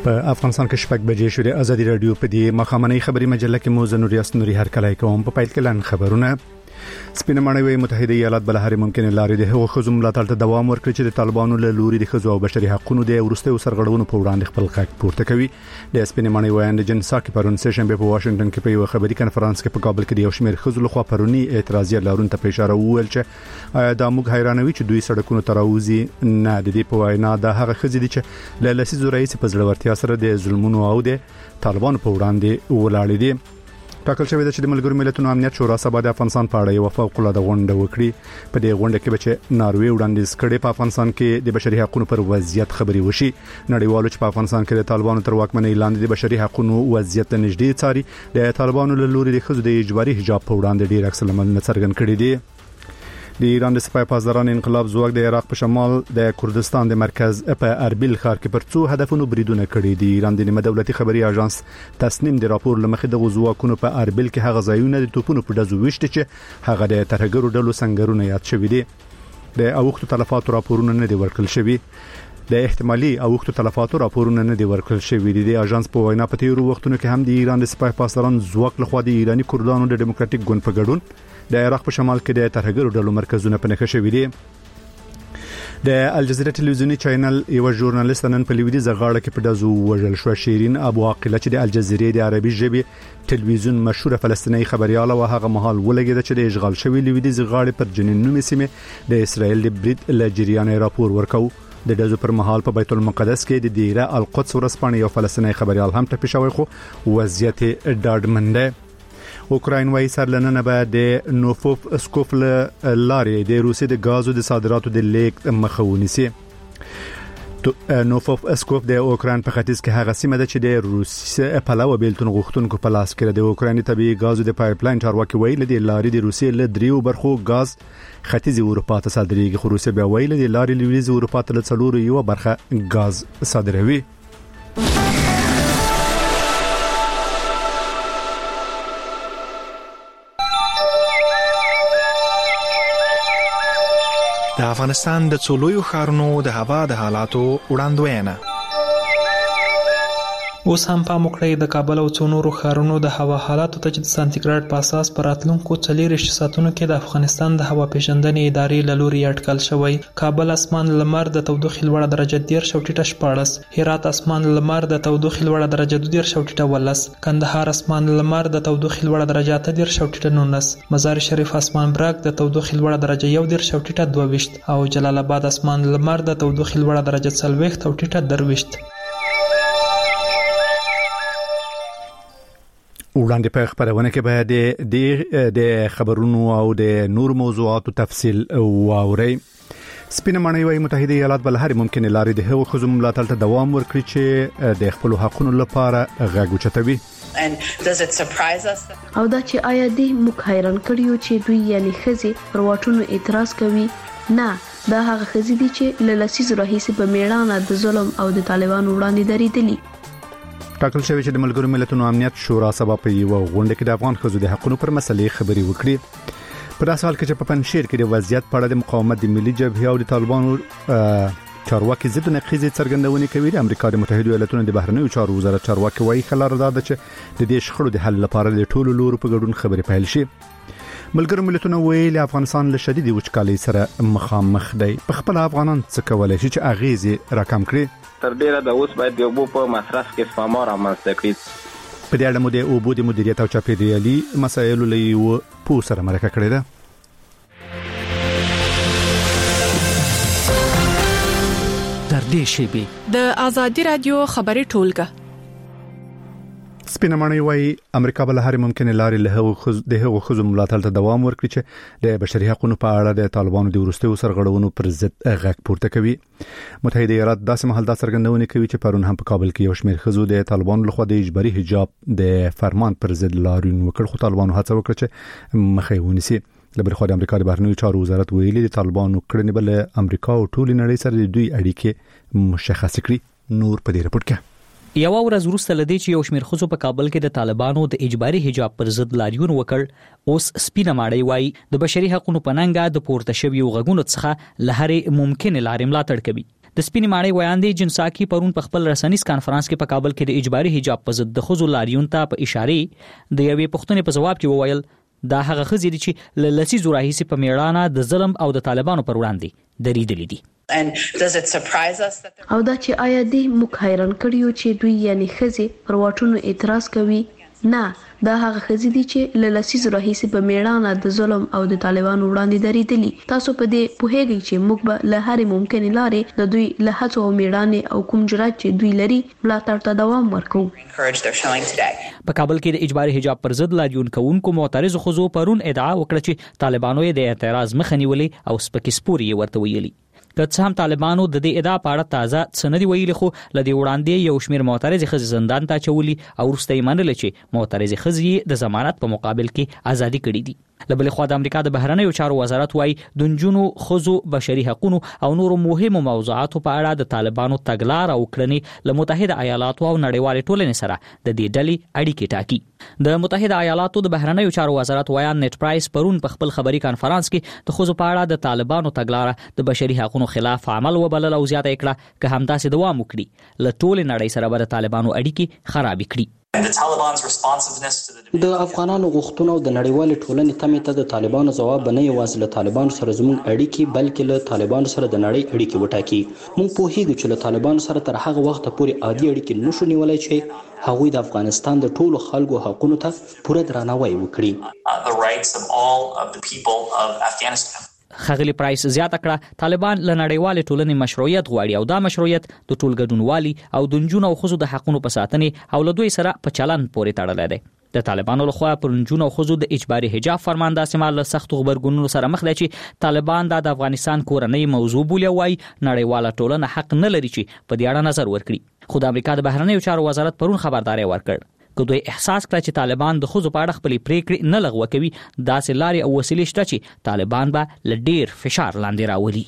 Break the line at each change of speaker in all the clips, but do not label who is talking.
په افغانستان کې شپږ بجې شوې. ازادي رادیو په دې مخامنۍ خبري مجله کې مو زنوریاست نوري هر کله کوم په پایل کې لاندې خبرونه. سپینه ماڼۍ متحده ایالات بل هر ممکنه لارې د هغو خزم ملاتړ ته دوام ورکړي چې د طالبانو له لوري د خزو او بشري حقوقو د ورستیو سرغړونو په وړاندې خپل غږ پورته کوي. د سپینه ماڼۍ وایند جنساکي پرون سیشن په واشنگټن کې په یو خبري کانفرنس کې په کابل کې د یو شمېر خزو لخوا پرونی اعتراضیه لارونته په اشاره وویل چې آیا دا موږ حیرانوي چې دوی سړکونو تراوزي نه د دې په وینا د هغه خزې دي چې له لسیزو رئیس په ځړورتیا سره د ظلمونو او د طالبانو په وړاندې ولاړ دي. ټاکل شوی دی چې د ملګرو ملتونو امنیت شورا سبا د افغانستان په اړه یو فوق العاده غونډه وکړي. په دې غونډه کې به چې ناروې وړاندیز کړي په افغانستان کې د بشري حقوقو پر وضعیت خبري وشي. نړیوالو چې په افغانستان کې د طالبانو تر واکمنۍ لاندې د بشري حقوقو وضعیت ته نږدې څاري د طالبانو له لوري د خزو د اجباري حجاب په وړاندې ډیر عکس العملونه څرګند کړي دي. د ایران د سپای پاسداران انقلاب ځواک د عراق په شمال د کردستان د مرکز په اربیل ښار کې پر څو هدفونو بریدونه کړي دي. ایران د نیمه دولتي خبري اژانس تصنیم د راپور لمخې د ځواکونو په اربیل کې هغه ځایونه د توپونو په ډزو وشته چې هغه د ترهګرو ډلو سنگرونه یاد شوی دي. د اوښتو تلفاتو راپورونه نه دي ورکړل شوی. د احتمالي اوښتو تلفاتو راپورونه نه دي ورکړل شوی دي. د اژانس په وینا په تیرو وختونو کې هم د ایران د سپای پاسداران ځواک لخوا د ایرانی کردانو د ډیموکراټیک ګوند په ګډون د عراق په شمال کې د ترهګرو ډلو مرکزونه په نښه شوي دي. د الجزیره ټلویزیونی چینل یو ژورنالیست نن په لویدیځ غاړه کې په دزو وژل شو. شیرین ابو عاقله چې د الجزیره د عربي ژبې ټلویزیون مشهور فلسطینی خبرياله او هغه مهال ولګید چې د اشغال شوی لویدیځ غاړه پر جنین نومي سیمه د اسرائیل د برید لجریان راپور ورکاو. د دزو پر مهال په بیت المقدس کې د دیره القدس ورسپانې یو فلسطینی خبريال هم ټپي شوی خو وضعیت ډاډمنده. اوکراین وايي سرلننه به د نوفوف اسکوف لارې د روسي د غازو د صادراتو د لیک مخاوني سي. نوفوف اسکوف د اوکراین په ختیځ کې هغه سیمه ده چې د روسي پلاوی بیلتون غوښتونکو په لاس کې د اوکراین طبيعي غازو د پایپلاین چارواکي ویل د لارې د روسي له دریو برخو غاز ختیځ اروپا ته صادرېږي. خو روسي بیا ویل د لارې لویدیځ اروپا ته څلور یو برخه غاز صادروي.
د افغانستان د څولویو ښارونو د هوا د حالاتو وړاندوینه.
اوس هم په موکړې د کابل او څو نورو ښارونو د هوا حالاتو ته د سانتیګریډ په اساس پر راتلونکو 40 ساعتونو کې د افغانستان د هوا پیژندنې ادارې له لوري اټکل شوی. کابل اسمان لمر د تودوخې لوړه درجه 13 شوټیټه 14، هرات اسمان لمر د تودوخې لوړه درجه 12 شوټیټه 19، کندهار اسمان لمر د تودوخې لوړه درجه 13 شوټیټه 19، مزار شریف اسمان برګ د تودوخې لوړه درجه 11 شوټیټه 22 او جلال آباد اسمان لمر د تودوخې لوړه درجه 40 شوټیټه 23.
وړاندې په خبرونه کې به د خبرونو او د نور موضوعاتو تفصیل واوري. سپینه ماڼۍ وايي متحده ایالات بل هر ممکنه لارې د هغو خزم ملاتړ ته دوام ورکړي چې د خپل حقوقو لپاره غږ اوچتوي.
او دا چې آیا دې موږ حیران کړیو چې دوی یعنی خزي پر واټونو اعتراض کوي؟ نه، دا هغه خزي دي چې له لسیزو راهیسې په میړانه د ظلم او د طالبانو وړاندې درېدلي.
ټاکل شوی چې د ملګرو ملتونو امنیت شورا سبا په یو غونډه کې د افغان خزو د حقوقو پر مسلې خبري وکړي. په داسې حال کې چې په پنځشیر کې د وضعیت په اړه د مقاومت د ملي جبهې او د طالبانو چارواکي ضد نقیزې څرګندونې کوي. د امریکا د متحده ایالاتونو د بهرنیو چارو وزارت چارواکي وايي خلاره ده چې د دې شخړو د حل لپاره د ټولو لورو په ګډون خبرې پیل شي. ملګرو ملتونو ویلي افغانستان له شدید وچکالۍ سره مخامخ دی. په خپل افغانان څه کولای شي چې اغیزې راکم کړي؟
تر ډیره د اوس باید د اوبو په مصرف کې سپما رامنځته کړي.
په دې اړه مو د اوبو د مدیریت او چاپیریالي مسایلو له یو پوه سره مرکه کړې ده.
تر دې شی
د ازادي رادیو خبري ټولګه.
سپینه ماڼۍ وايي امریکا بل هر ممکنه لارې له هغو خزو ملاتړ ته دوام ورکړي چې د بشري حقوقو په اړه د طالبانو د ورستیو سرغړونو پر ضد غږ پورته کوي. متحده ایالات داسې مهال دا څرګندونه کوي چې پرون هم په کابل کې یو شمېر خزو د طالبانو لخوا د اجباري حجاب د فرمان پر ضد لاریون وکړ، خو طالبانو هڅه وکړه چې مخه یې ونیسي. لبرخوا د امریکا د بهرنیو چارو وزارت ویلي د طالبانو کړنې بل امریکا او ټول نړۍ سره د دوی اړیکې مشخص کړي. نور په دې رپورت کې
یو ورځ وروسته لدی چې یو شمېر خزو په کابل کې د طالبانو د اجباري حجاب پر ضد لاریون وکړ. اوس سپینه ماڼۍ وايي د بشري حقوقو په ننګه د پورته شویو غږونو څخه له هرې ممکنه لارې ملاتړ کوي. د سپینې ماڼۍ ویاندې جنساکي پرون په خپل رسنیز کانفرنس کې په کابل کې د اجباري حجاب په ضد د ښځو لاریون ته په اشاره د یوې پوښتنې په جواب کې وویل دا هغه ښځې دي چې له لسیزو راهیسې په میړانه د ظلم او د طالبانو پر وړاندې دریدلې دي.
او دا چې آیا دې موږ حیران کړیو چې دوی یعنی ښځې پر واټونو اعتراض کوي؟ نه، دا هغه ښځې دي چې له لسیزو راهیسې په میړانه د ظلم او د طالبانو وړاندې دریدلي. تاسو په دې پوهیږئ چې موږ به له هرې ممکنې لارې د دوی له هڅو او میړانې او کوم جرأت چې دوی لري ملاتړ ته دوام ورکوو.
په کابل کې د اجباري حجاب پر ضد لاریون کوونکو معترضو ښځو پرون ادعا وکړه چې طالبانو یې د اعتراض مخه نیولې او سپکې سپورې یې ورته ویلي. که څه هم طالبانو د دې ادعا په اړه تازه څه نه دي ویلي، خو لدې وړاندې یو شمېر معترضې ښځې زندان ته اچولي او وروسته یې منله چې معترضې ښځې د ضمانت په مقابل کې ازادي کړي دي. له بلې خوا د امریکا د بهرنیو چارو وزارت وايي د نجونو، ښځو، بشري حقوقو او نورو مهمو موضوعاتو په اړه د طالبانو تګلارې او کړنې له متحده ایالاتو او نړیوالې ټولنې سره د دې ډلې اړیکې ټاکي. د متحده ایالاتو د بهرنیو چارو وزارت وایان نیټ پرایس پرون په خپل خبري کانفرنس کې د ښځو په اړه د طالبانو تګلارې د بشري حقوقو خلاف عمل وبلل او زیاته کړه که همداسې دوام وکړي له ټولې نړۍ سره به د طالبانو اړیکې خراب کړي.
د افغانانو غوښتنو او د نړیوالې ټولنې تمې ته د طالبانو ځواب به نه یوازې له طالبانو سره زموږ اړیکې بلکې له طالبانو سره د نړۍ اړیکې وټاکي. موږ پوهیږو چې له طالبانو سره تر هغه وخته پورې عادي اړیکې نشو نیولای چې هغوی د افغانستان د ټولو خلکو حقوقو ته پوره درناوی وکړي.
ښاغلي پرایس زیاته کړه طالبان له نړیوالې ټولنې مشروعیت غواړي او دا مشروعیت د ټول ګډونوالي او د نجونو او ښځو د حقوقو په ساتنې او له دوی سره په چلند پورې تړلی دی. د طالبانو لخوا پر نجونو او ښځو د اجباري حجاب فرمان داسې مهال له سختو غبرګونونو سره مخ دی چې طالبان د افغانستان کورنۍ موضوع بولي او وايي نړیواله ټولنه حق نه لري چې په دې اړه نظر ورکړي. خو د امریکا د بهرنیو چارو وزارت پرون خبرداری ورکړ که دوی احساس کړ چې طالبان د ښځو په اړه خپلې پریکړې نه لغوه کوي، داسې لارې او وسیلې شته چې طالبان به له ډیر فشار لاندې راولي.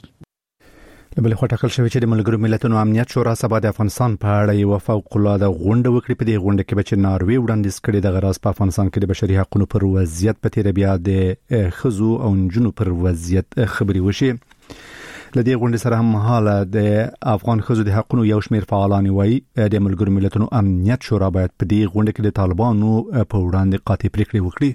له بلې خوا ټاکل شوی چې د ملګرو ملتونو امنیت شورا سبا د افغانستان په اړه یو فوق‌العاده غونډه وکړي. په دې غونډه کې به چې ناروې وړاندیز کړي د غراس په افغانستان کې د بشري حقوقو پر وضعیت په تیر بیا د ښځو او نجونو پر وضعیت خبري وشي. لدې غونډې سره هم مهاله د افغان ښځو د حقوقو یو شمېر فعالان وایي د ملګرو ملتونو امنیت شورا باید په دې غونډه کې د طالبانو په وړاندې قاطع پریکړې وکړي.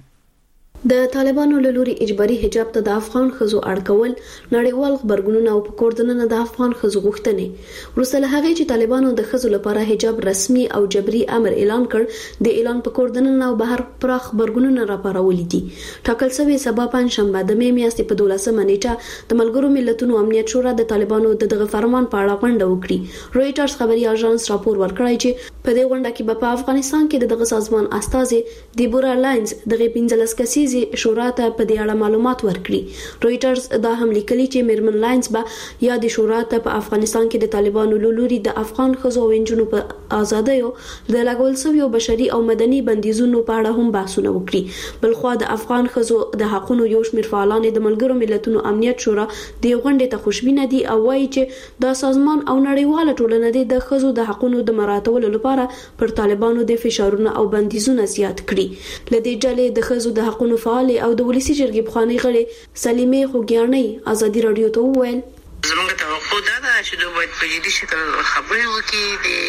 د طالبانو له لوري اجباري حجاب ته د افغان ښځو اړکول نړیوال خبرګونونه او په کوردننه د افغان ښځو غوښتنې وروسته له هغې چې طالبانو د ښځو لپاره حجاب رسمي او جبري امر اعلان کړ، د اعلان په کوردننه او بهر پراخ خبرګونونه راپارولي دي. ټاکل شوی سبا پنځشنبه د مې میاشتې په 12مه نیټه د ملګرو ملتونو امنیت شورا د طالبانو دغه فرمان په اړه غونډه وکړي. رويټرز خبري اژانس راپور ورکړی چې په دې غونډه کې په افغانستان کې دغه سازمان استازي دیبورا لاینز دغه 15 کسیز شورا ته په دې اړه معلومات ورکړي. رويټرز دا هم لیکلي چې میرمن لاینز به یا د شورا ته په افغانستان کې د طالبانو له لوري د افغان ښځو او نجونو په ازادیو د لګول شویو بشري او مدني بندیزونو په اړه هم بحثونه وکړي. بلخوا د افغان ښځو د حقوقو یو شمېر فعالان د ملګرو ملتونو امنیت شورا د غونډې ته خوشبینه دي او وایي چې دا سازمان او نړیواله ټولنه د ښځو د حقوقو د مراعاتولو لپاره پر طالبانو د فشارونو او بندیزونو زیات کړي. لدې ډلې د ښځو د حقوقو فعال او د ولسی جرګې بخاني غړي سلیمه خوګیانۍ ازادي رادیو ته وویل
زموږ توقع دا ده چې دوی باید په جدي شکل خبرې وکړي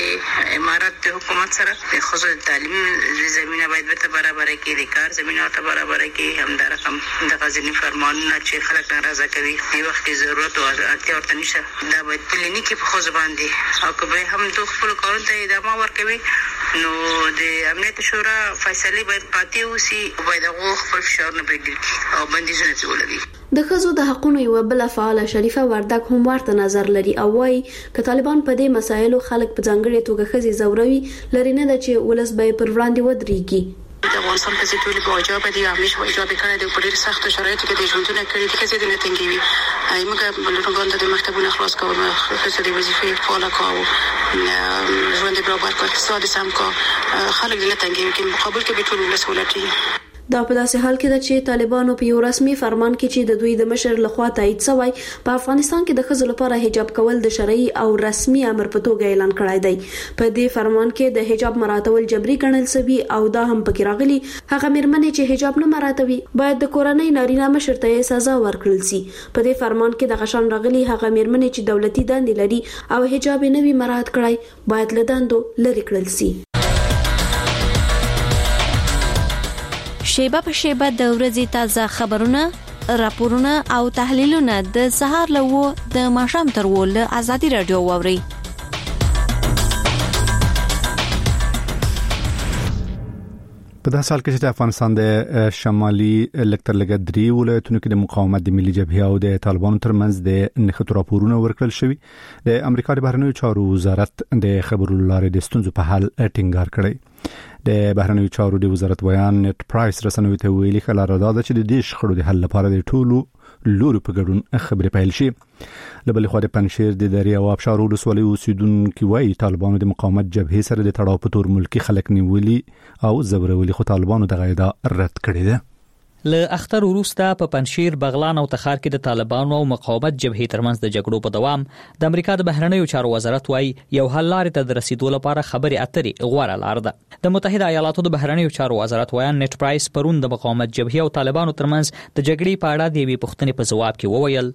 د امارات د حکومت سره د ښځو د تعلیم زمینه باید ورته برابر کړي، د کار زمینه ورته برابر کړي. هم دا رقم د غزنی فرمانونه چې خلک ناراضه کوي په وخت کې ضرورت او اړتیا ورته نشته، دا باید کلینیکي په ښځو باندې او که به هم دوی خپل کارونو ته ادامه ورکوي نو د امنیت شورا فیصله باید قاطع وسی او باید هغه خپل فشارونه پرېږدي او بندیزونه ولګي.
د ښځو د حقوقو یو بل فعال شریفه وردک هم ورته نظر لري او وايي ک طالبان په دې مسایلو خلک په ځانګړي توګه ښځې زوروي لري نه ده چې ولس به پر وړاندې ودرېږي.
د افغانستان په ځای ټول واجب دي همیشه واجب کړی دی په ډېر سخت شرایطو کې د ژوندونه کړی دي چې د نتنګوي موږ بلټونګان د مکتبونو خلاص کول خصوصي د وظیفې فعال کاوه ژوند برابر کړ اقتصاد سم کا خلک د نتنګوي کې مقابل کې به ټول ولس ولټي.
دا په داسې حال کې ده چې طالبانو په یو رسمي فرمان کې چې د دوی د مشر لخوا تایید شوی په افغانستان کې د ښځو لپاره حجاب کول د شرعي او رسمي امر په توګه اعلان کړی دی. په دې فرمان کې د حجاب مراعاتول جبري ګڼل شوی او دا هم پکې راغلي هغه مېرمنې چې حجاب نه مراعاتوي باید د کورنۍ نارینه مشر ته سزا ورکړل شي. په دې فرمان کې د غشن راغلي هغه مېرمنې چې دولتي دندې لري او حجاب نه وي مراعات کړی باید له دندو لرې کړل شي.
شیبه په شیبه د ورځې تازه خبرونه، راپورونه او تحلیلونه د سهار له د ماښام تر له آزادي رادیو واوري.
په داسې حال کې چې افغانستان د شمالي لکترلګ درې ولایتونو کې د مقاومت د ملي جبهه او د طالبانو ترمنځ د نښتو راپورونه ورکړل شوي. د امریکا د بهرنیو چارو وزارت د خبرو لارې د ستونزو په حل ټینګار کړی. د بهرنیو چارو د وزارت بیان نت پرایس رسنوي ته ویلي خلاره دا چې د دې شخړو د حل لپاره د ټولو لورو په ګډون خبرې پیل شي. لبل خو د پنځیر د درې او ابشار ولسوالۍ اوسیدونکو وايي طالبانو د مقاومت جبهې سره د تړاو په تور ملکی خلک نیولي او زبرولي خو طالبانو د غیدا رد کړی ده.
له اختر وروسته په پنځیر بغلان او تخار کې د طالبانو او مقاومت جبهې ترمنځ د جګړو په دوام د امریکا د بهرنیو چارو وزارت وايي یو حل لارې ته د رسیدو لپاره خبرې اترې غوړه لار ده. د متحده ایالاتو د بهرنیو چارو وزارت ویان نت پرایس پرون د مقاومت جبهې او طالبانو ترمنځ د جګړې په اړه د یوې پوښتنې په جواب کې وویل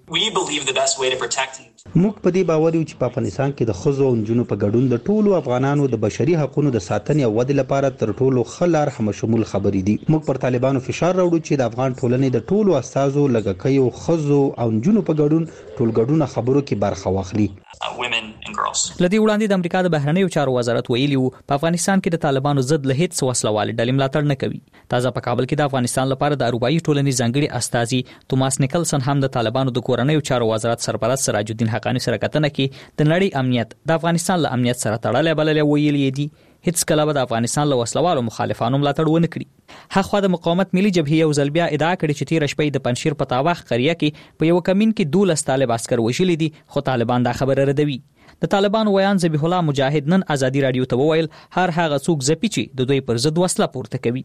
موږ په دې باور یو چې په افغانستان کې د ښځو او نجونو په ګډون د ټولو افغانانو د بشري حقوقو د ساتنې او ودې لپاره تر ټولو ښه لار همشمول خبرې دي. موږ پر طالبانو فشار راوړو چې د افغان ټولنې د ټولو استازو لګکیو ښځو او نجونو په ګډون ټولګډونه خبرو کې برخه واخلي.
لدی وړاندې د امریکا د بهرنیو چارو وزارت ویلي وو په افغانستان کې د طالبانو ضد له هیڅ وسلوال ډلې ملاتړ نه کوي. تازه په کابل کې د افغانستان لپاره د اروپایي ټولنې ځانګړي استازي توماس نیکلسن هم د طالبانو د کورنیو چارو وزارت سرپرست سراج الدین حقانی سره کتنه کې د نړۍ امنیت د افغانستان له امنیت سره تړلې بللې ویلي دي هیڅ کله به د افغانستان له وسلوالو مخالفانو ملاتړ ونه کړي. هغه د مقاومت ملي جبهې یو ځل بیا ادعا کړې چې تیر شپې د پنځیر په تاواخ قریه کې په یو کمین کې 12 طالب عسكر وژل دي خو طالبان دا خبره ردوي. د طالبانو ویان ذبیح الله مجاهد نن ازادي رادیو ته وویل هر هغه څوک زپی چې د دوی پر ضد وسله پورته کوي.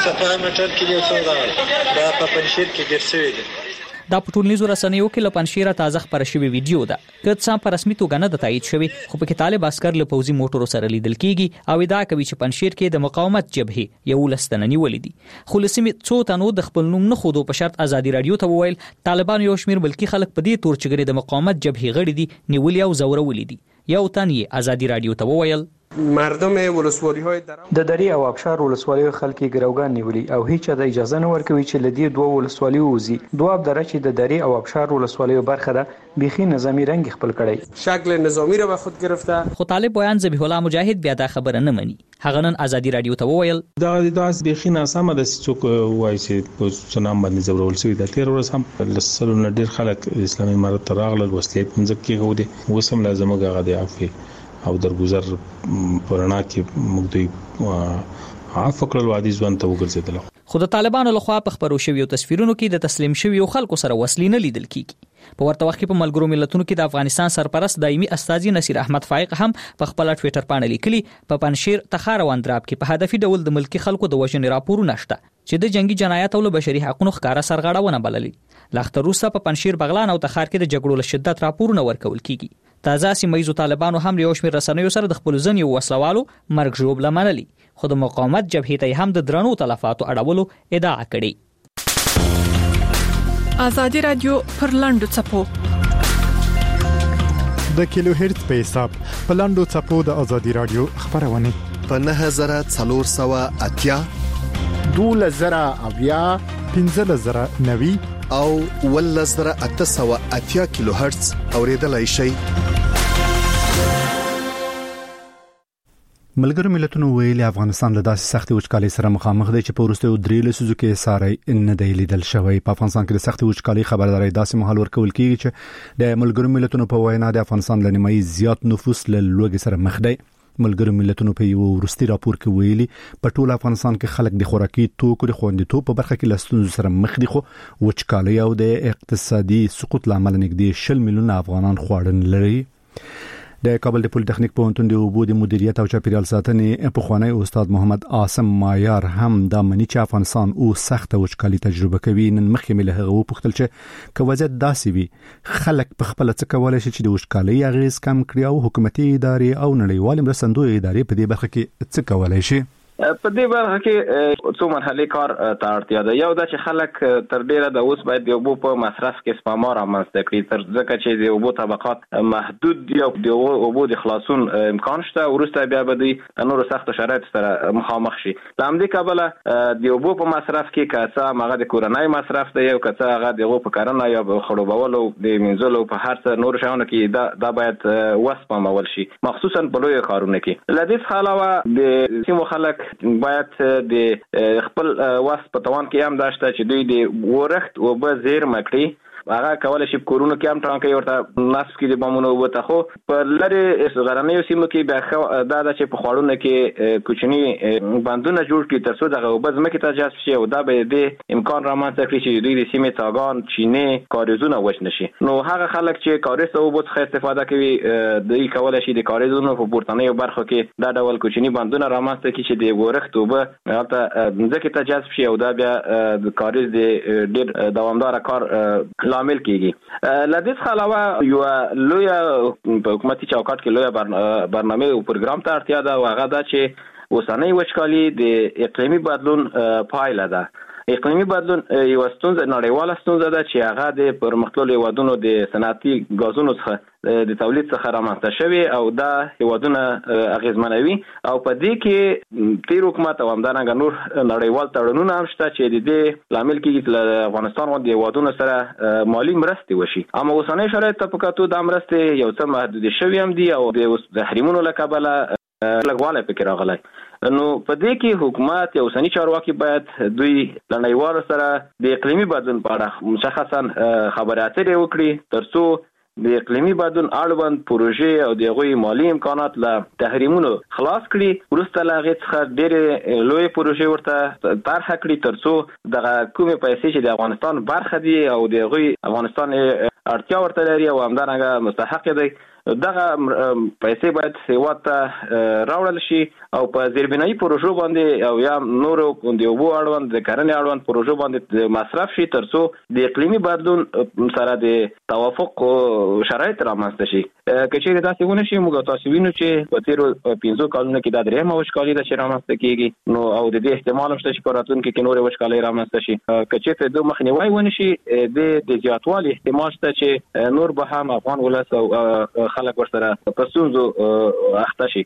دا په ټولنیزو رسنیو کې له پنځیره تازه خبره شوې ویډیو ده. که څه په رسمي توګه نه د تایید شوی خو په کې طالب عسكر له پوځي موټرو سره لیدل کیږي او ادعا کوي چې پنځیر کې د مقاومت جبهې یو لستننی ولیدي. خو لسمې څو تنو د خپل نوم نه خودو په شرط ازادي رادیو ته وویل طالبان یو شمیر بلکې خلک په دې تور چګري د مقاومت جبهې غړي دي نیولي او زورولي دي. یو تن یې ازادي رادیو ته وویل
مردم ولسوالی‌های د درې او ابشار ولسوالیو خلکو ګروګان نیولي او هیڅ د اجازه نه ورکوي چې لدی دوه ولسوالیو وزي. دوه ابدره چې د درې او ابشار ولسوالیو برخه ده بيخي نظامی رنگ خپل کړی شکل نظامی را به خود گرفته.
خو طالب بیان ذبیح الله مجاهد بیا دا خبره نه مني. هغه نن ازادي رادیو ته وویل
دا بيخي ناسمه د څوک وایي چې په سنام باندې زورول شوی د تیر ورځ هم لسلو نډیر خلک اسلامي امارت تراغله وسلې پنځه کې غوډي وسم لازمه غاغه دی عفو او درگذر پرانا کې موږ دوی عفو کړل وادي ځوان ته وګرځیدل.
خو د طالبانو لخوا په خبرو شویو تصویرونو کې د تسلیم شویو خلکو سره وسلې نه لیدل کیږي. په ورته وخت کې په ملګرو ملتونو کې د افغانستان سرپرست دایمي استاذي نصیر احمد فائق هم په خپل ټوئیټر باندې لیکلي په پنځیر تخار او اندراب کې په هدفي ډول د ملکی خلکو د وژنې راپورونه شته چې د جنگي جنایت او بشري حقوقو ښکارا سرغړاونه بللي. لاختر روسه په پنځیر بغلان او تخار کې د جګړو له شدت راپورونه ورکول کیږي. تازه سیمایي طالبانو هم یو شمېر رسنیو سره د خپل ځنیو وسلوالو مرګ ژوبله منلي خو د مقاومت جبهې ته هم د درنو تلفاتو اړولو ادعا کړې.
آزادي رادیو پر لاندو چپو
د کیلو هرتز په حساب په لاندو چپو د آزادي رادیو خبرونه
په 9480
2000 1590
او 1880 کیلو هرتز اوریدلای شي.
ملګرو ملتونو ویلي افغانستان له داسې سختي وچکالۍ سره مخامخ دی چې په وروستیو 3 لسیزو کې ساري نه دی لیدل شوی. په افغانستان کې د سختي وچکالۍ خبرداري داسې مهال ورکول کیږي چې د ملګرو ملتونو په وینا د افغانستان له نیمایي زیات نفوس له لوږې سره مخ دی. ملګرو ملتونو په یو ورستي راپور کې ویلي په ټول افغانستان کې خلک د خوراکي توکو د خوندیتوب په برخه کې لستونزو سره مخ دي خو وچکالۍ او د اقتصادي سقوط لامل نږدې 20 میلیون افغانان خواړه لري. د کابل د پولیټیکنیک پوهنتون د اوبو د مدیریت او چاپیریال ساتنې پخوانی استاد محمد عاصم مایار هم د منی چې افغانستان او سخت وچکالي تجربه کوي. نن مخکې مله هغه وپوښتل چې کوازت داسې وي خلک په خپل څه کولای شي چې د وچکالي اغیز کم کړي او حکومتي ادارې او نړیوال مرستندوی ادارې په دې برخه کې څه کولای شي.
په دې برخه کې څو مرحلي کار ته اړتیا ده. یو دا چې خلک تر ډیره د اوس باید د اوبو په مصرف کې سپما رامنځته کړي تر ځکه چې د اوبو طبقات محدود دي او د اوبو د خلاصون امکان شته. وروسته بیا به د نورو سخت شرایطو سره مخامخ شي. د همدې کبله د اوبو په مصرف کې کڅه هغه د کورنۍ مصرف دی او کڅه هغه د اوبو په کارونه یا خړوبولو د منځلو په هر څه نور شاونه کې دا باید وسپمول شي مخصوصا په لوی ښارونو کې. لدې څخه علاوه د سیمو خلک باید د خپل واس په توان کې هم داشته چې دوی د ورښت او به زیر مکړي هغه کولای شي کورونو کې هم ټانکې ورته نصب کړي د بامونو وته. خو په لری غرنیو سیمو کې بیا دا چې په خواړونو کې کوچني بندونه جوړ کړي ترڅو دغه وبز مکه ته جذب شي او دا به د امکان رامنځته کړي چې دوی د سیمې څاګان چینه کاریزونه وښ نشي. نو هغه خلک چې کاریز او وبو څخه استفاده کوي دوی کولای شي د کاریزونو په پورتنیو برخو کې دا ډول کوچني بندونه رامنځته کړي چې د ورښت وبو هلته ځکه ته جذب شي او دا بیا د کاریز د ډیر دوامدار کار لامل کیږي. لدې څخه علاوه یو لوی په حکومتي چوکاټ کې لوی برنامه او پروګرام ته اړتیا ده او هغه دا چې اوسنۍ وچکالي د اقلیمي بدلون پایله ده. اقلیمي بدلون یو ستونزه نړیواله ستونزه ده چې هغه د پرمختللو هیوادونو د صنعتي غازونو څخه د تولید څخه رامنځته شوی او دا هیوادونه اغیزمنوي او په دې کې تیر حکومت او همدارنګه نور نړیوال تړونونه هم شته چې د دې لامل کېږي چې افغانستان د هیوادونو سره مالی مرستې وشي. اما اوسنۍ شرایط ته په کتو د مرستې یو څه محدود شوی هم دي او د تحریمونو له کبله لګواله پکې راغلی. نو په دې کې حکومت او اوسنی چارواکي باید دوی لنډیوالو سره د اقلیمي بدلون په اړه مشخصا خبرې اترې وکړي ترڅو د اقلیمي بدلون اړوند پروژې او د غوي مالی امکانات له تحریمونو خلاص کړي. وروسته له هغې څخه ډېرې لوی پروژې ورته طرحه کړي ترڅو دغه کومې پیسې چې د افغانستان برخه دي او د غوي افغانستان اړتیا ورته لري او همدارنګه مستحق دی دغه پیسې باید هیواد ته راوړل شي او په زیربنایي پروژو باندې او یا نورو د اوبو اړوند د کرنې اړوند پروژو باندې مصرف شي ترڅو د اقلیمي بدلون سره د توافق شرایط رامنځته شي. که چیرې داسې ونه شي موږ تاسو وینو چې په تیرو 15 کلونو کې دا درېیمه وچکالي ده چې رامنځته کیږي نو او د دې احتمال هم شته چې په راتلونکي کې نورې وچکالۍ رامنځته شي. که چیرې د مخنیوي ونه شي د زیاتوالي احتمال شته چې نور به هم افغان ولس او خلک ورسره پسونزو اخته شي.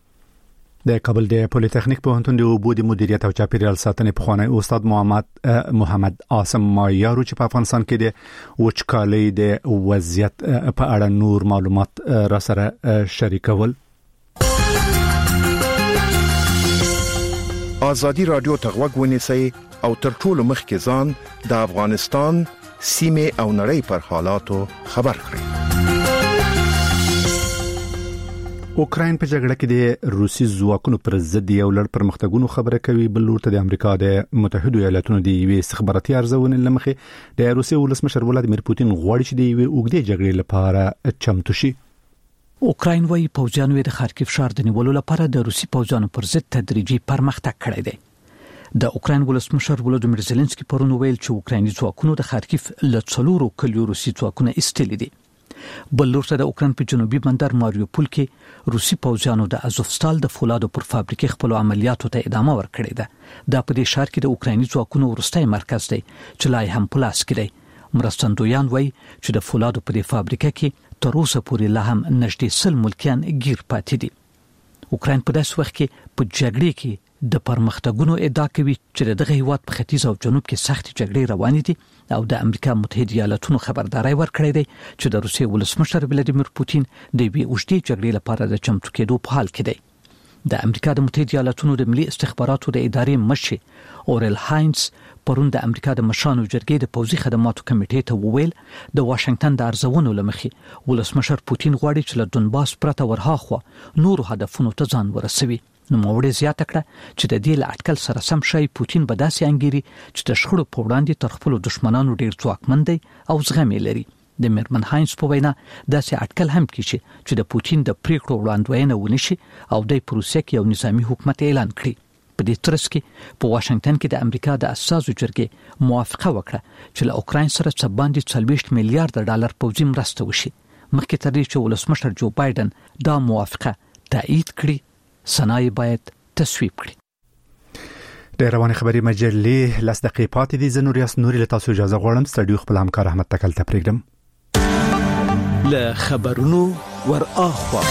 د کابل د پولیټیکنیک پوهنتون د اوبو د مدیریت او چاپیریال ساتنې پخوانی استاد محمد عاصم مایار چې په افغانستان کې د وچکالۍ د وضعیت په اړه نور معلومات را سره شریکول.
ازادي رادیو ته غوږ ونیسئ او تر ټولو مخکې ځان د افغانستان سیمه او نړۍ پر حالاتو خبر کړئ.
اوکراین په جګړه کې د روسي ځواکونو پر ضد یو لړ پرمختګونو خبره کوي. بل لور ته د امریکا د متحده ایالاتونو د یوې استخباراتي ارزونې لمخې د روسي ولسمشر ولادیمیر پوتین غواړي چې د یوې اوږدې جګړې لپاره چمتو شي.
اوکراین وايي پوځیانو د خارکیف ښار د نیولو لپاره د روسي پوځیانو پر ضد تدریجي پرمختګ کړی دی. د اوکراین ولسمشر ولادیمیر زيلنسکي پرون ویل چې اوکرایني ځواکونو د خارکیف له 4 کلیو روسي ځواکونه ایستلي دي. بل لور ته د اوکراین په جنوبي بندر ماریوپول کې روسي پوځیانو د ازوفستال د فولادو پر فابریکې خپل عملیاتو ته ادامه ورکړې ده. دا په دې ښار کې د اوکرایني ځواکونو وروستۍ مرکز دی چې لا هم په لاس کې دی. مرستندویان وایي چې د فولادو په دې فابریکه کې تر اوسه پورې لا هم نږدې 100 ملکیان گیر پاتې دي. اوکراین په داسې وخت کې په جګړې کې د پرمختګونو ادعا کوي چې دغه هیواد په ختیځ او جنوب کې سخت جګړې روانې دي او د امریکا متحده ایالاتونو خبرداري ورکړې ده چې د روسیې ولسمشر ولادیمیر پوتین د وی اوږدې جګړې لپاره د چمتو کېدو په حال کې دی. د امریکا د متحده ایالاتونو د ملي استخباراتو د ادارې مشر اورل هاینز پرون د امریکا د مشرانو جرګې د پوځي خدماتو کمیټې ته وویل د واشنگټن د ارزونو لمخې ولسمشر پوتین غواړي چې له دونباس پرته ورهاخوا نور هدفونو ته ځان ورسوي. نو موړې زیاته کړه چې د دې له اټکل سره سم شي پوتین به داسې انګيري چې د شخړو په وړاندې تر خپل دښمنانو ډیر ځواکمن دی او زغم لري. د میرمن هاینز په وینا داسې اټکل هم کیږي چې د پوتین د پریکړو وړاندوینه ونشي او د پروسې کې یو نظامی حکومت اعلان کړي. په دې ترڅ کې په واشنگټن کې د امریکا د اساسو جرګې موافقه وکړه چې له اوکراین سره څه باندې 40 میلیارډ ډالر پوځي مرسته وشي. مخکې تر دې چې ولسمشر جو بایدن دا موافقه تایید کړي، سنای باید تصویب کړي.
د رواني خبري مجلې لاس دقیقې پاتې دي. زه نورياس نوري له تاسو اجازه غواړم. ستړي خپل همکار احمد تکل ته پرېږدم.
له خبرونو ور اخوا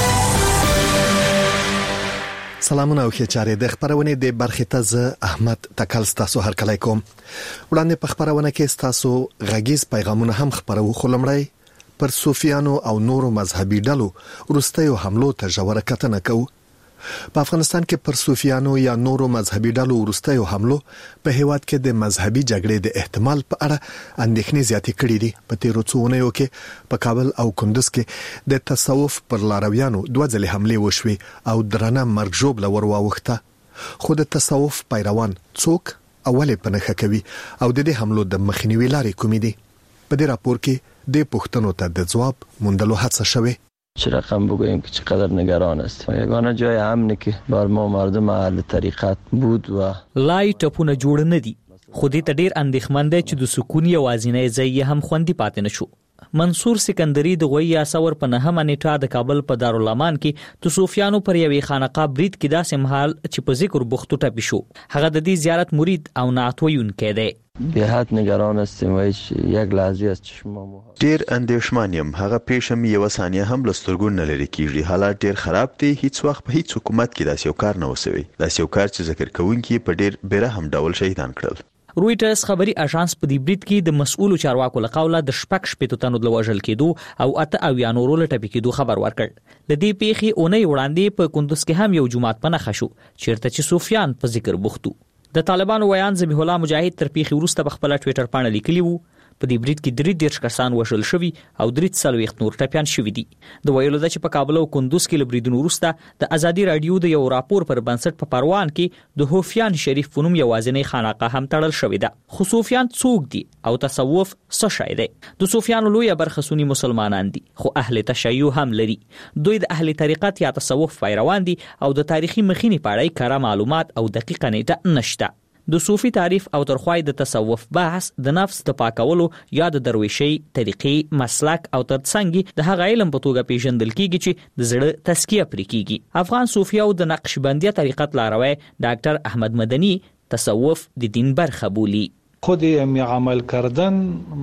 سلامونه او ښه چارې د خبرونه د برخې ته زه احمد تکل تاسو هر کله کوم. وړاندې په خبرونه کې تاسو غږیز پیغامونه هم خبرو خلمړی پر صوفیانو او نورو مذهبي ډلو ورستیو حملو ته ژوره کتنه کوو. په افغانستان کې پر صوفیانو یا نورو مذهبي ډلو ورستیو حملو په هیواد کې د مذهبي جګړې د احتمال په اړه اندېښنې زیاتې کړې دي. په تیرو څو اونیو کې په کابل او کندوز کې د تصوف پر لارویانو 2 ځلې حملې وشوې او درنه مرګ ژوبله ورواوخته. خو د تصوف پیروان څوک اولې پنهخه کوي او د دې حملو د مخنیوي لارې کومې دي؟ په دې راپور کې د پوښتنو ته د جواب موندلو هڅه شوه.
چه رقم بگوییم که چقدر نگران هستیم. یگانه جای امنی که بر ما مردم اهل طریقت بود و
لای ټپونه جوړ نه دي، خو دې ته ډیر اندېښمن دی چې د سکون یوازینی ځای هم خوندي پاتې نشو. منصور سکندری د غوی اسور په 9 نیټه د کابل په دارالامان کې د صوفیانو پر یوې خانقاه برید کې داسې مهال چې په ذکر بوختو ټپي شو. هغه د دې زیارت مرید او نعتویونکی دی.
به حد نگران هستیم و هیچ یک لحظه از چشم ما
ډیر اندېښمان یم. هغه پیښه یو ثانیه هم لسترګو نه لري کیږي. حالات ډیر خراب دي. هیڅ وخت په هیڅ حکومت کې داسې یو کار نه وسوي. داسې یو کار چې ذکر کوونکی په ډیر بیرحم ډول شهیدان کړل.
رويټرز خبري اژانس په دې برید کې د مسؤلو چارواکو له قوله د شپږ شپېتو تنو د وژل کېدو او 8 نورو له ټپي کېدو خبر ورکړ. د دې پیښې اونۍ وړاندې په کندوز کې هم یو جماعت په نښه شو چیرته چې صوفیان په ذکر بوختو. د طالبانو ویان ذبیح الله مجاهد تر پیښې وروسته په خپل ټوئیټر باندې لیکلی وو په دې برید کې 33 کسان وژل شوي او 43 نور ټپيان شوي دي. د ویلو د چې په کابل او کندوز کې لبریدونو وروسته د ازادي رادیو د یو راپور پر بنسټ په پروان کې د هوفیان شریف فنوم یوازینی خانقاه هم تړل شوې ده. خو صوفیان څوک دي او تصوف څه شی دی؟ د صوفیانو لویه برخه سنی مسلمانان دي خو اهل تشیع هم لري. دوی د اهل طریقت یا تصوف پیروان دي او د تاریخي مخینی په اړه کره معلومات او دقیقه نیټه نشته. د صوفي تعریف او ترخوای د تصوف بحث د نفس د پاکولو یا د درویشي طریقې مسلک او ترڅنګ د هغه علم په توګه پیژندل کیږي چې د زړه تزکیه پرې کیږي. افغان صوفي او د نقشبندیه طریقت لاروی ډاکټر احمد مدنی تصوف د دین برخه بولی.
خود عمل کردن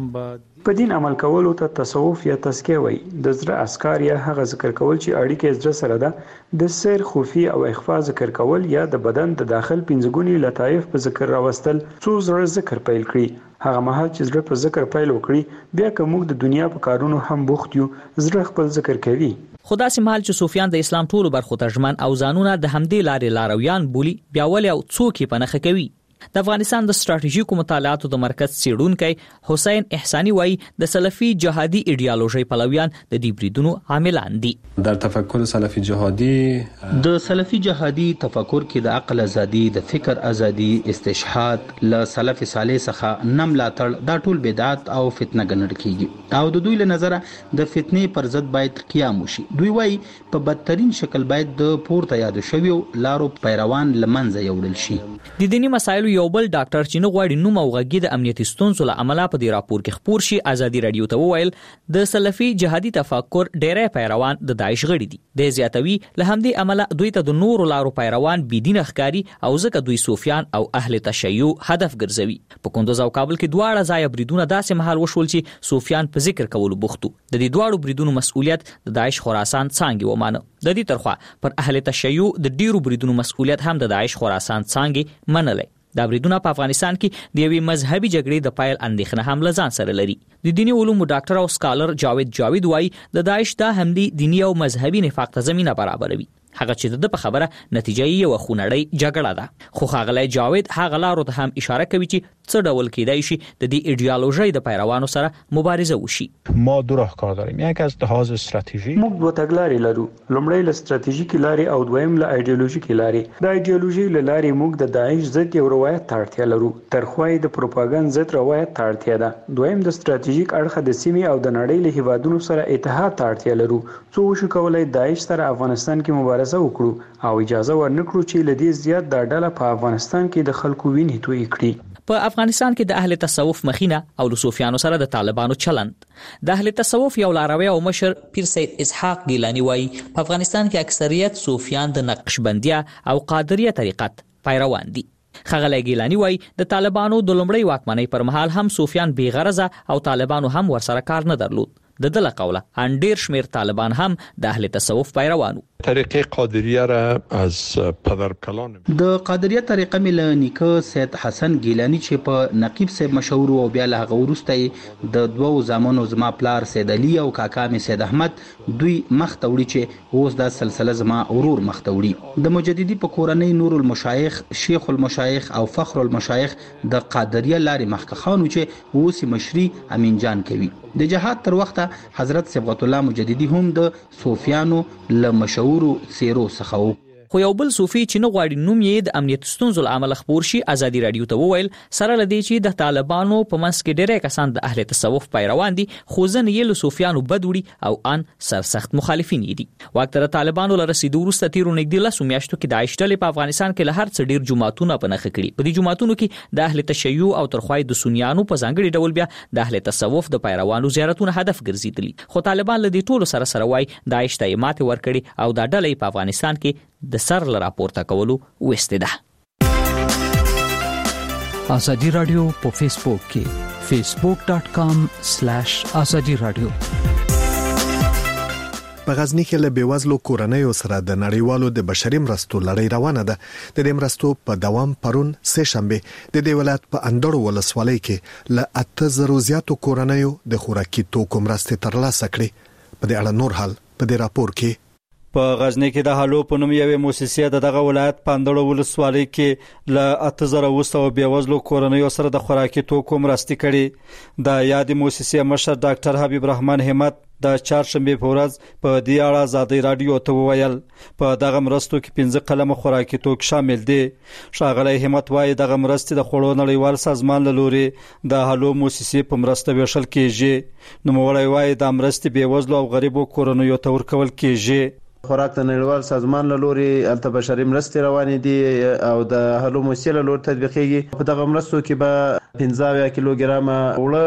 په دین عمل کولو ته تصوف یا تزکیه وایي. د زړه اسکار یا هغه ذکر کول چې اړیکه زړه سره ده، د سیر خوفي او اخفاء ذکر کول یا د بدن د داخل پنځګونی لطایف په ذکر راوستل څو زړه ذکر پیل کړي. هغه مهال چې زړه په ذکر پیل وکړي بیا که موږ د دنیا په کارونو هم بوخت یو زړه خپل ذکر کوي.
خدا سمحال چې صوفیان د اسلام ټولو برخو ترجمان او ځانونه د همدې لارې لارویان بولی بیا ولې او څوک یې پنهخه کوي. د افغانستان د ستراتیژیکو مطالعاتو د مرکز څېړونکی حسین احسانی وایي د سلفي جهادي ایډیالوژي پلویان د دې بریدونو عاملان دي.
در تفکر سلفي جهادي
د سلفي جهادي تفکر کې د عقل ازادي، د فکر ازادي، استشهاد له سلف صالح څخه نه ملاتړ دا ټول بدعت او فتنه ګڼل کیږي او د دوی له نظره د فتنې پر ضد باید قیام وشي. دوی وایي په بدترین شکل باید د پورته یاد شویو لارو پیروان لمنځه یوړل شي.
د دینی مسایلو یو بل ډاکټر چې نو غواړي نوم او غږی د امنیتي ستونزو له امله په دې راپور کې خبر شي ازادي رادیو ته وویل د سلفي جهادي تفکر ډېرې پیروان د داعش غړي دي. د زیاتوي له همدې عمله دوی ته د نورو لارو پیروان بيدین ښکاری او ځکه دوی صوفیان او اهل تشیع هدف ګرځوي. په کندوز او کابل کې دواړه ځای بریدونه داسې مهال وشول چې صوفیان په ذکر کولو بوختو. د دې دواړو بریدونو مسؤلیت د داعش خراسان څانګې ومانه. د دې ترخوا پر اهل تشیع د ډیرو بریدونو مسؤلیت هم د داعش خراسان څانګې منلې. دا بریدونه په افغانستان کې د یوې مذهبي جګړې د پایل اندېښنه هم لزان سره لري. د دینی علومو ډاکټر او سکالر جاوید وایي د داعش دا همدي دینی او مذهبي نفاق ته زمينه برابروي. هغه چې د خبره نتیجه یې یو خونړی جګړه ده. خو ښاغلی جاوید هغه لارو ته هم اشاره کوي چې څه ډول کېدای شي د دې ایډیالوژي د پیروانو سره مبارزه وشي.
ما دو راهکار داریم. یک از لحاظ استراتژیک
موږ دوه تګلارې لرو. لومړی له استراتیژیکي لارې او دویم له ایډیالوژیکي لارې. د ایډیالوژي له لارې موږ د داعش ضد یو روایت ته اړتیا لرو. ترخوای د پروپاګاندا ضد روایت ته اړتیا ده. دویم د استراتیژیک اړخ د سیمې او د نړۍ له هیوادونو سره اتحاد ته اړتیا لرو. څو وشو کولای داعش سره افغانستان کې مبارزه وکړو او اجازه ورنکړو چې لدې زیات د ډله په افغانستان کې د خلکو وینې توی کړي.
په افغانستان کې د اهل تصوف مخینه او له صوفیانو سره د طالبانو چلند. د اهل تصوف یو لاروی او مشر پیر سید اسحاق ګیلانی وایي په افغانستان کې اکثریت صوفیان د نقشبندیه او قادریه طریقت پیروان دي. ښاغلی ګیلانی وایي د طالبانو د لومړۍ واکمنۍ پر مهال هم صوفیان بې غرضه او طالبانو هم ورسره کار نه درلود. د دله قوله ان ډیر شمیر طالبان هم د اهل تصوف پیروانو.
طریقه قادریه را از پدر کلان
د قادریه طریقه مل نیکه سید حسن ګیلانی چې په نقیب صاحب مشهور او بیا له غورسته د دوو زمانو زما پلار سید علي او کاکا می سید احمد دوی مخ توړي چې اوس د سلسله زما اورور مخ توړي. د مجددي په کورنۍ نور المشایخ شیخ المشایخ او فخر المشایخ د قادریه لارې مخکخانو چې اوس مشري امین جان کوي. د جهاد تر وخته حضرت صبغت الله مجددي هم د صوفیانو له مشهورو سیرو څخه و.
خو یو بل صوفي چې نه غواړي نوم یې د امنیت ستونزو له امله خپور شي ازادي رادیو ته وویل سره لدی چې د طالبانو په منځ کې ډېری کسان د اهل تصوف پیروان دي خو ځنې یې له صوفیانو بد وړي او ان سرسخت مخالفین دي. واکتر طالبانو له رسیدو وروسته تیرو نږدې 10 میاشتو کې داعش ډلې په افغانستان کې له هر څه ډیر جماعتونه په نخښه کړي. په دې جماعتونو کې د اهل تشیع او ترخوای د سنیانو په ځانګړي ډول بیا د اهل تصوف د پیروانو زیارتونه هدف ګرځیدلي. خو طالبان له دې ټولو سره وای داعش ته ماته ورکړي او دا ډلې په افغانستان کې د سر ل راپورته کولو وسته ده.
ازادي رادیو په فیسبوک کې facebook.com/azadi radio.
په غزنی کې له بیوزلو کورنیو سره د نړیوالو د بشري مرستو لړۍ روانه ده. د دې مرستو په دوام پرون سه شنبه د دې ولایت په اندړو ولسوالۍ کې له 8000 زیاتو کورنیو د خوراکي توکو مرستې ترلاسه کړې. په دې اړه نور حال په دې راپور کې.
په غزنی کې د حالو په نوم یوه مؤسسه دغه ولایت پاندړو ولسوالۍ کې ل 8000 بیوزلو کورنیو سره د خوراکي توکو مرستې کړي. د یاد مؤسسه مشر ډاکټر حبیب رحمان همت د چهارشنبه په ورځ په دې اړه ازادي رادیو ته وویل په دغه مرستو کې 15 قلم خوراکي توک شامل دي. ښاغلی همت وايي دغه مرستې د خوړو نړیوال سازمان له لوري د حالو مؤسسې په مرسته ویشل کیږي. نو مولای وايي د مرستې بیوزلو او غریبو کورنیو ته ورکول کیږي.
خوراک د نړیوال سازمان له لوري الته بشري مرستې روانې دي او د هلو موسیل له لوري تطبیقېږي. په دغه مرستو کې به 15 کیلوګرام اوړه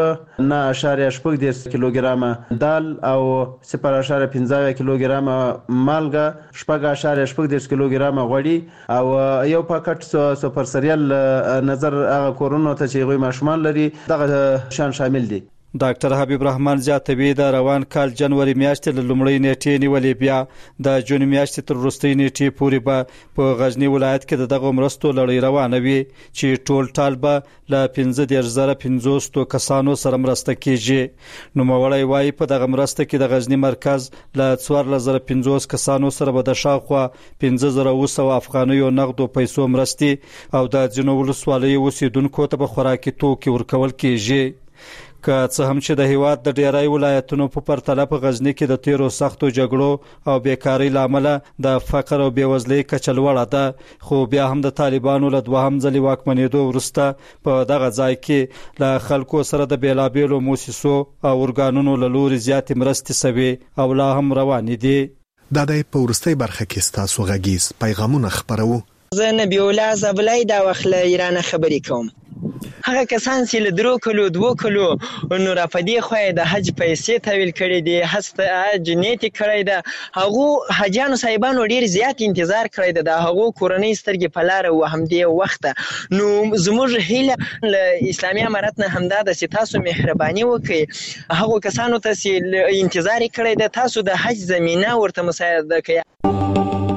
9.8 کیلوګرام دال او 0.15 کیلوګرام مالګه 0.8 کیلوګرام غوړي او یو پاکټ سوپر سریال نظر هغه کورونو ته چې غوي ماشومان لري دغه شان شامل دي.
ډاکټر حبیب رحمان زیاتوي د روان کال جنوري میاشتې له لومړۍ نیټې نیولې بیا د جون میاشتې تر وروستۍ نیټې پورې به په غزنی ولایت کې دغه مرستو لړۍ روانه وي چې ټول ټال به له 15500 کسانو سره مرسته کیږي. نو مولای وايي په دغه مرسته کې د غزنی مرکز له 4550 کسانو سره به د شاوخوا 15000 افغانیو نقدو پیسو مرستي او د ځینو ولسوالیو اوسیدونکو ته به خوراکي توکي ورکول کیږي. که څه هم چې د هیواد د ډیری ولایتونو په پرتله په غزنی کې د تیرو سختو جګړو او بیکاری لامل د فقر او بیوزلۍ کچه لوړه ده، خو بیا هم د طالبانو له دوهم ځلې واکمنېدو وروسته په دغه ځای کې له خلکو سره د بیلابیلو موسسو او ارګانونو له لوري زیاتې مرستې شوې او لا هم روانې دي.
دا د پورستۍ برخه کې ستاسو غږیز پیغامونه خبرو.
زه نبی الله زبلای دا وخت له ایران خبرې کوم. هغه کسان چې له 2 کلو نور افدی خو د حج پیسې تحویل کړي دي، هسته حج نیت کړی ده، هغه حجانو صاحبانو ډیر زیات انتظار کړی ده، هغه کورنۍ سترګې په لار او همدې وخت نو زموږ هیله له اسلامي امارت نه همدا د تاسو مهرباني وکړي، هغه کسانو ته چې انتظار کړی ده تاسو د حج زمينه ورته مساعده کړئ.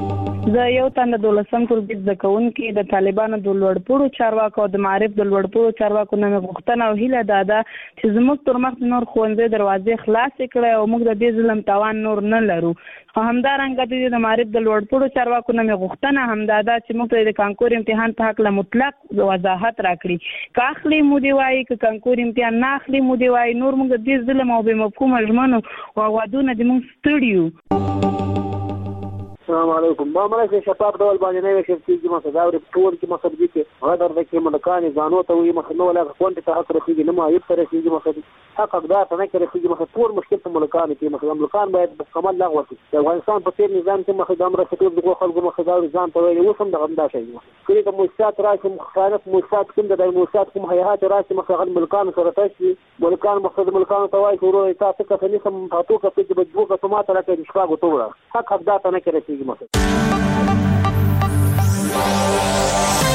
زه یو تن د 12م ټولګي زده کوونکې د طالبانو د لوړپوړو چارواکو او د معارف د لوړپوړو چارواکو نه غوښتنه او هیله ده چې زموږ تر مخ نور ښوونځي دروازې خلاص کړي او موږ د دې ظلم توان نور نه لرو. همدارنګه د معارف د لوړپوړو چارواکو نه غوښتنه همدا ده چې موږ د کانکور امتحان په حق له مطلق وضاحت راکړي. که اخلي مو دی وایي که کانکور امتحان نه اخلي مو دی وایي نور موږ د دې ظلم او بې مفهومه ژمنو او وعدونه د موږ ستړي.
السلام علیکم. ما مله شفاف ډول باندې نه وشي چې ما صداوري ټول کې مخه دي چې غدر د کې ملکان ځانو ته وي مخه نو ولا کوونټ ته حق رسیدي نه ما یو تر رسیدي مخه حق اقدار ته نه کې رسیدي مخه ټول مشکل په ملکان کې مخه ملکان باید مکمل لغوه شي. د افغانستان په تیر نظام کې مخه د امر خطر د خلکو مخه دا ځان ته ویل وسم د غندا شي کړي د موسسات راشي مخالف موسسات کوم د موسسات کوم هيئات راشي مخه غل ملکان سره تاسو ملکان مقصد ملکان ته وایي ورو تاسو ته څه نسم تاسو ته چې بجوګه سماته راکې شپه غوټوره حق اقدار ته نه کې رسیدي مخه